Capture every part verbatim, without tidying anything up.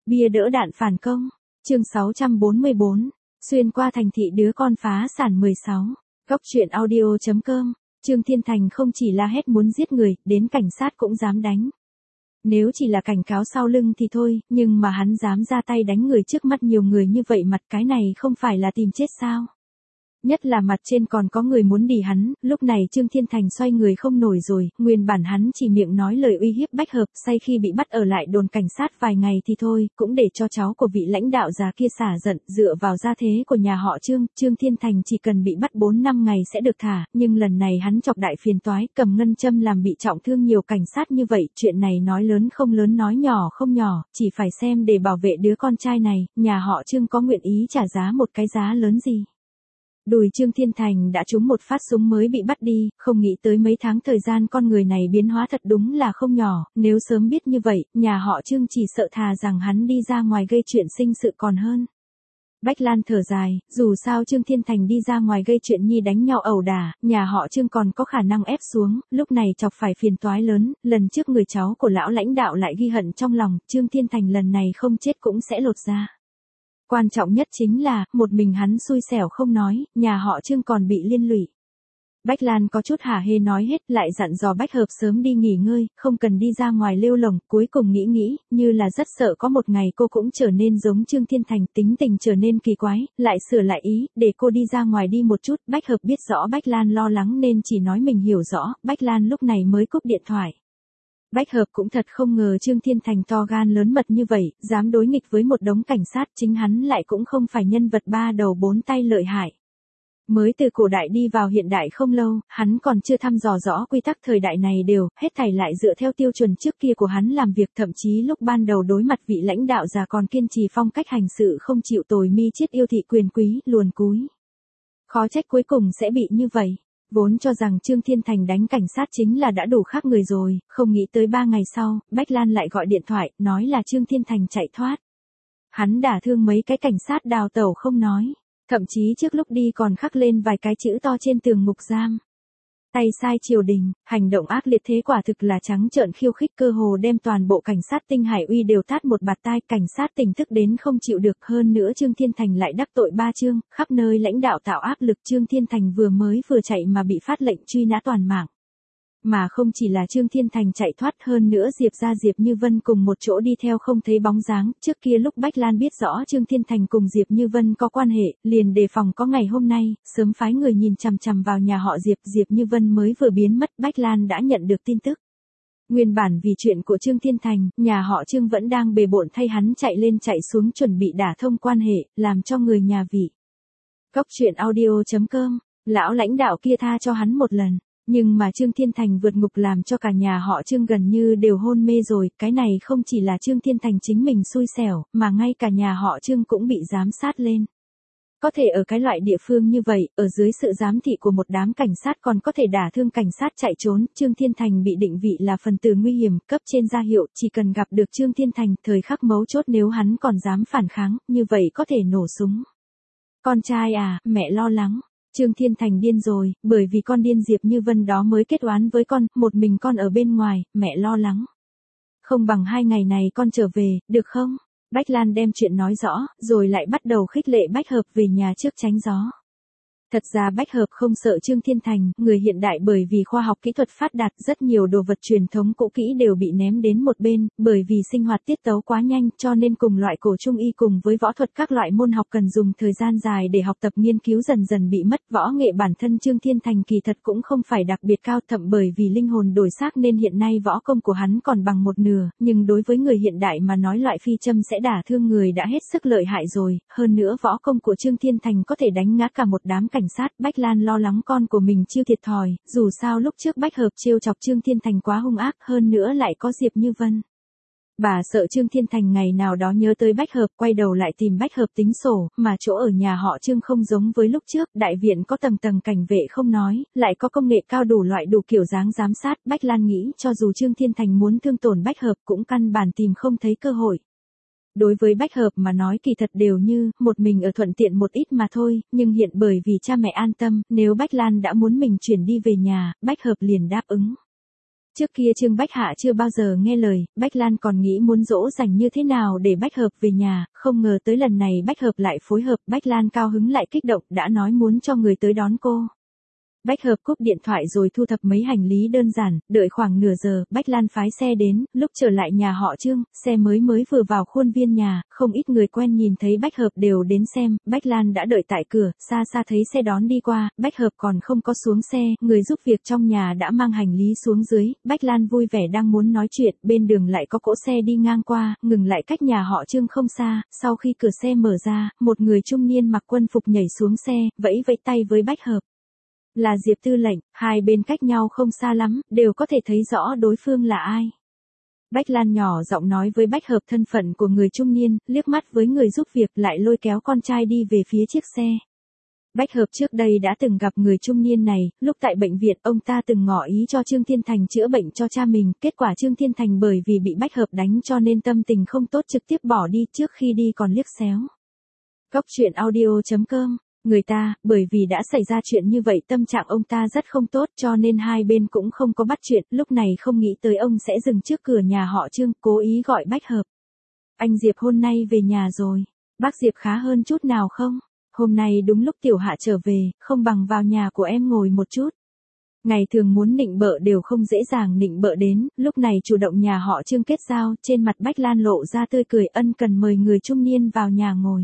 Bia đỡ đạn phản công. Chương sáu trăm bốn mươi bốn. Xuyên qua thành thị đứa con phá sản mười sáu. Góc truyện audio chấm com. Trương Thiên Thành không chỉ la hét muốn giết người, đến cảnh sát cũng dám đánh. Nếu chỉ là cảnh cáo sau lưng thì thôi, nhưng mà hắn dám ra tay đánh người trước mắt nhiều người như vậy, mặt cái này không phải là tìm chết sao? Nhất là mặt trên còn có người muốn đỉ hắn. Lúc này Trương Thiên Thành xoay người không nổi rồi, nguyên bản hắn chỉ miệng nói lời uy hiếp Bách Hợp, say khi bị bắt ở lại đồn cảnh sát vài ngày thì thôi, cũng để cho cháu của vị lãnh đạo già kia xả giận. Dựa vào gia thế của nhà họ Trương, Trương Thiên Thành chỉ cần bị bắt bốn năm ngày sẽ được thả, nhưng lần này hắn chọc đại phiền toái, cầm ngân châm làm bị trọng thương nhiều cảnh sát như vậy. Chuyện này nói lớn không lớn, nói nhỏ không nhỏ, chỉ phải xem để bảo vệ đứa con trai này, nhà họ Trương có nguyện ý trả giá một cái giá lớn gì. Đùi Trương Thiên Thành đã trúng một phát súng mới bị bắt đi, không nghĩ tới mấy tháng thời gian con người này biến hóa thật đúng là không nhỏ, nếu sớm biết như vậy, nhà họ Trương chỉ sợ thà rằng hắn đi ra ngoài gây chuyện sinh sự còn hơn. Bách Lan thở dài, dù sao Trương Thiên Thành đi ra ngoài gây chuyện nhi đánh nhau ẩu đả, nhà họ Trương còn có khả năng ép xuống, lúc này chọc phải phiền toái lớn, lần trước người cháu của lão lãnh đạo lại ghi hận trong lòng, Trương Thiên Thành lần này không chết cũng sẽ lột ra. Quan trọng nhất chính là, một mình hắn xui xẻo không nói, nhà họ Trương còn bị liên lụy. Bách Lan có chút hả hê nói hết, lại dặn dò Bách Hợp sớm đi nghỉ ngơi, không cần đi ra ngoài lêu lồng, cuối cùng nghĩ nghĩ, như là rất sợ có một ngày cô cũng trở nên giống Trương Thiên Thành, tính tình trở nên kỳ quái, lại sửa lại ý, để cô đi ra ngoài đi một chút. Bách Hợp biết rõ Bách Lan lo lắng nên chỉ nói mình hiểu rõ, Bách Lan lúc này mới cúp điện thoại. Bách Hợp cũng thật không ngờ Trương Thiên Thành to gan lớn mật như vậy, dám đối nghịch với một đống cảnh sát, chính hắn lại cũng không phải nhân vật ba đầu bốn tay lợi hại. Mới từ cổ đại đi vào hiện đại không lâu, hắn còn chưa thăm dò rõ quy tắc thời đại này đều, hết thảy lại dựa theo tiêu chuẩn trước kia của hắn làm việc, thậm chí lúc ban đầu đối mặt vị lãnh đạo già còn kiên trì phong cách hành sự không chịu tồi mi chiết yêu thị quyền quý, luồn cúi. Khó trách cuối cùng sẽ bị như vậy. Vốn cho rằng Trương Thiên Thành đánh cảnh sát chính là đã đủ khác người rồi, không nghĩ tới ba ngày sau, Bách Lan lại gọi điện thoại, nói là Trương Thiên Thành chạy thoát. Hắn đả thương mấy cái cảnh sát đào tẩu không nói, thậm chí trước lúc đi còn khắc lên vài cái chữ to trên tường ngục giam. Tay sai triều đình, hành động ác liệt thế quả thực là trắng trợn khiêu khích, cơ hồ đem toàn bộ cảnh sát Tinh Hải Uy đều tát một bạt tai, cảnh sát tỉnh thức đến không chịu được, hơn nữa Trương Thiên Thành lại đắc tội ba Trương, khắp nơi lãnh đạo tạo áp lực, Trương Thiên Thành vừa mới vừa chạy mà bị phát lệnh truy nã toàn mạng. Mà không chỉ là Trương Thiên Thành chạy thoát, hơn nữa Diệp ra Diệp Như Vân cùng một chỗ đi theo không thấy bóng dáng. Trước kia lúc Bách Lan biết rõ Trương Thiên Thành cùng Diệp Như Vân có quan hệ, liền đề phòng có ngày hôm nay, sớm phái người nhìn chằm chằm vào nhà họ Diệp. Diệp Như Vân mới vừa biến mất, Bách Lan đã nhận được tin tức. Nguyên bản vì chuyện của Trương Thiên Thành, nhà họ Trương vẫn đang bề bộn thay hắn chạy lên chạy xuống chuẩn bị đả thông quan hệ, làm cho người nhà vị. Góc truyện audio chấm com, lão lãnh đạo kia tha cho hắn một lần. Nhưng mà Trương Thiên Thành vượt ngục làm cho cả nhà họ Trương gần như đều hôn mê rồi, cái này không chỉ là Trương Thiên Thành chính mình xui xẻo, mà ngay cả nhà họ Trương cũng bị giám sát lên. Có thể ở cái loại địa phương như vậy, ở dưới sự giám thị của một đám cảnh sát còn có thể đả thương cảnh sát chạy trốn, Trương Thiên Thành bị định vị là phần tử nguy hiểm, cấp trên ra hiệu, chỉ cần gặp được Trương Thiên Thành, thời khắc mấu chốt nếu hắn còn dám phản kháng, như vậy có thể nổ súng. Con trai à, mẹ lo lắng. Trương Thiên Thành điên rồi, bởi vì con điên Diệp Như Vân đó mới kết oán với con, một mình con ở bên ngoài, mẹ lo lắng. Không bằng hai ngày này con trở về, được không? Bách Lan đem chuyện nói rõ, rồi lại bắt đầu khích lệ Bách Hợp về nhà trước tránh gió. Thật ra Bách Hợp không sợ Trương Thiên Thành, người hiện đại bởi vì khoa học kỹ thuật phát đạt, rất nhiều đồ vật truyền thống cũ kỹ đều bị ném đến một bên, bởi vì sinh hoạt tiết tấu quá nhanh, cho nên cùng loại cổ trung y cùng với võ thuật các loại môn học cần dùng thời gian dài để học tập nghiên cứu dần dần bị mất. Võ nghệ bản thân Trương Thiên Thành kỳ thật cũng không phải đặc biệt cao, thậm bởi vì linh hồn đổi xác nên hiện nay võ công của hắn còn bằng một nửa, nhưng đối với người hiện đại mà nói loại phi châm sẽ đả thương người đã hết sức lợi hại rồi, hơn nữa võ công của Trương Thiên Thành có thể đánh ngã cả một đám cảnh sát. Bách Lan lo lắng con của mình chiêu thiệt thòi, dù sao lúc trước Bách Hợp trêu chọc Trương Thiên Thành quá hung ác, hơn nữa lại có Diệp Như Vân. Bà sợ Trương Thiên Thành ngày nào đó nhớ tới Bách Hợp, quay đầu lại tìm Bách Hợp tính sổ, mà chỗ ở nhà họ Trương không giống với lúc trước, đại viện có tầng tầng cảnh vệ không nói, lại có công nghệ cao đủ loại đủ kiểu dáng giám sát. Bách Lan nghĩ cho dù Trương Thiên Thành muốn thương tổn Bách Hợp cũng căn bản tìm không thấy cơ hội. Đối với Bách Hợp mà nói kỳ thật đều như, một mình ở thuận tiện một ít mà thôi, nhưng hiện bởi vì cha mẹ an tâm, nếu Bách Lan đã muốn mình chuyển đi về nhà, Bách Hợp liền đáp ứng. Trước kia Trương Bách Hạ chưa bao giờ nghe lời, Bách Lan còn nghĩ muốn dỗ dành như thế nào để Bách Hợp về nhà, không ngờ tới lần này Bách Hợp lại phối hợp, Bách Lan cao hứng lại kích động, đã nói muốn cho người tới đón cô. Bách Hợp cúp điện thoại rồi thu thập mấy hành lý đơn giản, đợi khoảng nửa giờ, Bách Lan phái xe đến, lúc trở lại nhà họ Trương, xe mới mới vừa vào khuôn viên nhà, không ít người quen nhìn thấy Bách Hợp đều đến xem, Bách Lan đã đợi tại cửa, xa xa thấy xe đón đi qua, Bách Hợp còn không có xuống xe, người giúp việc trong nhà đã mang hành lý xuống dưới, Bách Lan vui vẻ đang muốn nói chuyện, bên đường lại có cỗ xe đi ngang qua, ngừng lại cách nhà họ Trương không xa, sau khi cửa xe mở ra, một người trung niên mặc quân phục nhảy xuống xe, vẫy vẫy tay với Bách Hợp. Là Diệp tư lệnh, hai bên cách nhau không xa lắm, đều có thể thấy rõ đối phương là ai. Bách Lan nhỏ giọng nói với Bách Hợp thân phận của người trung niên, liếc mắt với người giúp việc lại lôi kéo con trai đi về phía chiếc xe. Bách Hợp trước đây đã từng gặp người trung niên này, lúc tại bệnh viện ông ta từng ngỏ ý cho Trương Thiên Thành chữa bệnh cho cha mình, kết quả Trương Thiên Thành bởi vì bị Bách Hợp đánh cho nên tâm tình không tốt trực tiếp bỏ đi, trước khi đi còn liếc xéo. Góc truyện audio chấm com. Người ta, bởi vì đã xảy ra chuyện như vậy tâm trạng ông ta rất không tốt cho nên hai bên cũng không có bắt chuyện, lúc này không nghĩ tới ông sẽ dừng trước cửa nhà họ Trương, cố ý gọi Bách Hợp. Anh Diệp hôm nay về nhà rồi, bác Diệp khá hơn chút nào không? Hôm nay đúng lúc Tiểu Hạ trở về, không bằng vào nhà của em ngồi một chút. Ngày thường muốn nịnh bợ đều không dễ dàng nịnh bợ đến, lúc này chủ động nhà họ Trương kết giao, trên mặt Bách Lan lộ ra tươi cười ân cần mời người trung niên vào nhà ngồi.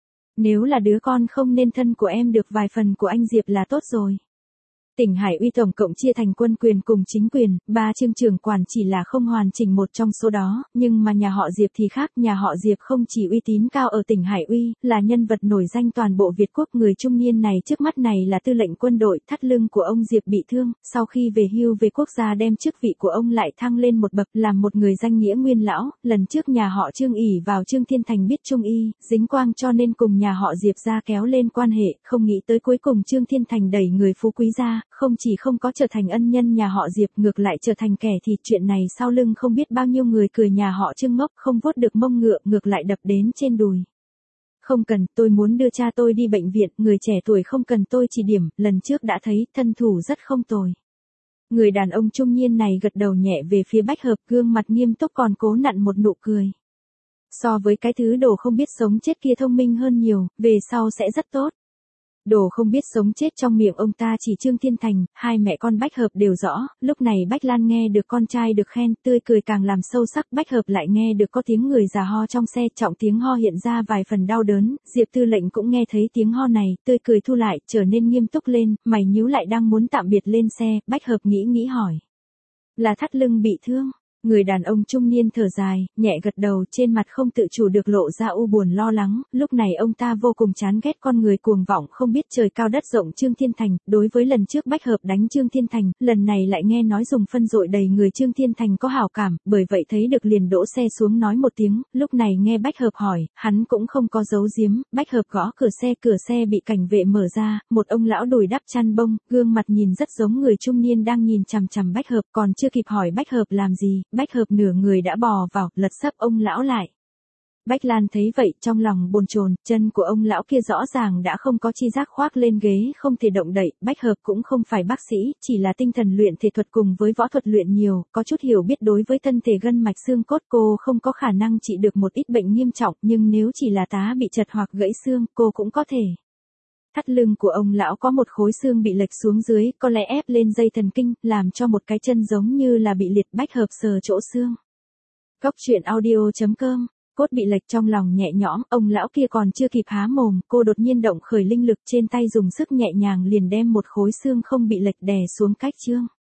Nếu là đứa con không nên thân của em được vài phần của anh Diệp là tốt rồi. Tỉnh Hải Uy tổng cộng chia thành quân quyền cùng chính quyền, ba Trương trưởng quản chỉ là không hoàn chỉnh một trong số đó, nhưng mà nhà họ Diệp thì khác, nhà họ Diệp không chỉ uy tín cao ở tỉnh Hải Uy, là nhân vật nổi danh toàn bộ Việt Quốc, người trung niên này trước mắt này là tư lệnh quân đội, thắt lưng của ông Diệp bị thương, sau khi về hưu về quốc gia đem chức vị của ông lại thăng lên một bậc, làm một người danh nghĩa nguyên lão, lần trước nhà họ Trương ỷ vào Trương Thiên Thành biết Trung y, dính quang cho nên cùng nhà họ Diệp ra kéo lên quan hệ, không nghĩ tới cuối cùng Trương Thiên Thành đẩy người phú quý ra. Không chỉ không có trở thành ân nhân nhà họ Diệp ngược lại trở thành kẻ thịt, chuyện này sau lưng không biết bao nhiêu người cười nhà họ Trương ngốc, không vuốt được mông ngựa ngược lại đập đến trên đùi. Không cần, tôi muốn đưa cha tôi đi bệnh viện, người trẻ tuổi không cần tôi chỉ điểm, lần trước đã thấy, thân thủ rất không tồi. Người đàn ông trung niên này gật đầu nhẹ về phía Bách Hợp, gương mặt nghiêm túc còn cố nặn một nụ cười. So với cái thứ đồ không biết sống chết kia thông minh hơn nhiều, về sau sẽ rất tốt. Đồ không biết sống chết trong miệng ông ta chỉ Trương Thiên Thành, hai mẹ con Bách Hợp đều rõ, lúc này Bách Lan nghe được con trai được khen, tươi cười càng làm sâu sắc, Bách Hợp lại nghe được có tiếng người già ho trong xe, trọng tiếng ho hiện ra vài phần đau đớn, Diệp tư lệnh cũng nghe thấy tiếng ho này, tươi cười thu lại, trở nên nghiêm túc lên, mày nhíu lại đang muốn tạm biệt lên xe, Bách Hợp nghĩ nghĩ hỏi. Là thắt lưng bị thương. Người đàn ông trung niên thở dài, nhẹ gật đầu, trên mặt không tự chủ được lộ ra u buồn lo lắng, lúc này ông ta vô cùng chán ghét con người cuồng vọng không biết trời cao đất rộng Trương Thiên Thành, đối với lần trước Bách Hợp đánh Trương Thiên Thành, lần này lại nghe nói dùng phân dội đầy người Trương Thiên Thành có hảo cảm, bởi vậy thấy được liền đỗ xe xuống nói một tiếng, lúc này nghe Bách Hợp hỏi, hắn cũng không có giấu giếm, Bách Hợp gõ cửa xe, cửa xe bị cảnh vệ mở ra, một ông lão đùi đắp chăn bông, gương mặt nhìn rất giống người trung niên đang nhìn chằm chằm Bách Hợp, còn chưa kịp hỏi Bách Hợp làm gì. Bách Hợp nửa người đã bò vào, lật sấp ông lão lại. Bách Lan thấy vậy, trong lòng bồn chồn, chân của ông lão kia rõ ràng đã không có chi giác, khoác lên ghế không thể động đậy, Bách Hợp cũng không phải bác sĩ, chỉ là tinh thần luyện thể thuật cùng với võ thuật luyện nhiều, có chút hiểu biết đối với thân thể gân mạch xương cốt, cô không có khả năng trị được một ít bệnh nghiêm trọng, nhưng nếu chỉ là tá bị chật hoặc gãy xương, cô cũng có thể. Thắt lưng của ông lão có một khối xương bị lệch xuống dưới, có lẽ ép lên dây thần kinh, làm cho một cái chân giống như là bị liệt. Bách Hợp sờ chỗ xương. Góc truyện audio chấm com, cốt bị lệch trong lòng nhẹ nhõm, ông lão kia còn chưa kịp há mồm, cô đột nhiên động khởi linh lực trên tay dùng sức nhẹ nhàng liền đem một khối xương không bị lệch đè xuống cách Trương